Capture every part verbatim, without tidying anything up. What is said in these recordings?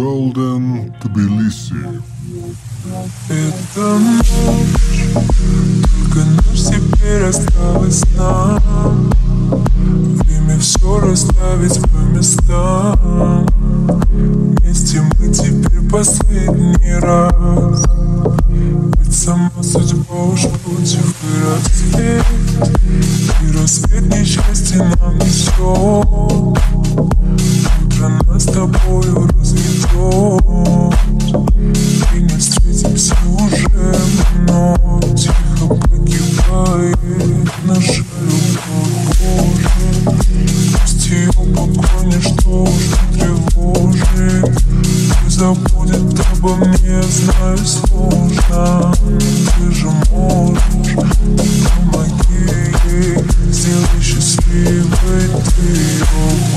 Golden Tbilisi. Это ночь, только ночь теперь осталась нам. Время все расставить по местам. Вместе мы теперь последний раз. Ведь сама судьба уж против. И рассвет, и рассвет несчастья нам несет. Утро нас с тобою разведет. И не встретимся уже вновь. Тихо погибает наша любовь, Боже. Пусть ее покой ничто уж не тревожит. Пусть забудет обо мне, знаю, сложно. Ты же можешь, помоги ей. Сделай счастливой ты ее.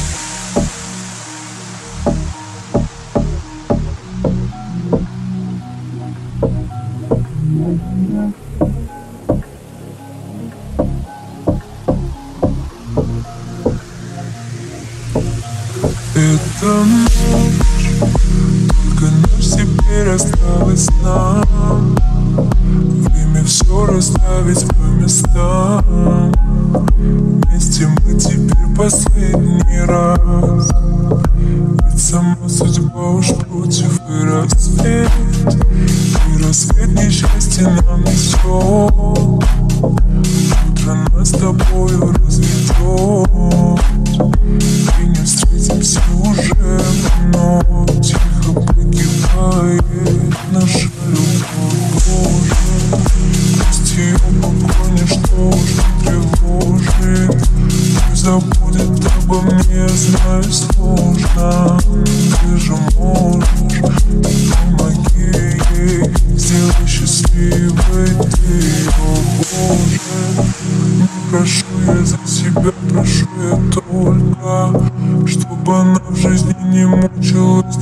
Это ночь, только ночь теперь осталась нам. Время все расставить по местам. Вместе мы теперь последний раз. Ведь сама судьба уж против. И рассвет, и рассвет несчастья нам несет. Утро нас с тобою разведет. И не встретимся уже вновь. Тихо погибает наша любовь, Боже. Пусть ее покой ничто уж не тревожит. Пусть забудет обо мне, знаю, сложно. Ты же можешь, помоги ей. Сделай счастливой ты ее, Боже. Не прошу я за себя, прошу я только, чтобы она в жизни не мучилась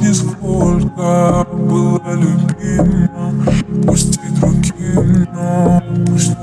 нисколько. Была любима, пусть и другим, но пусть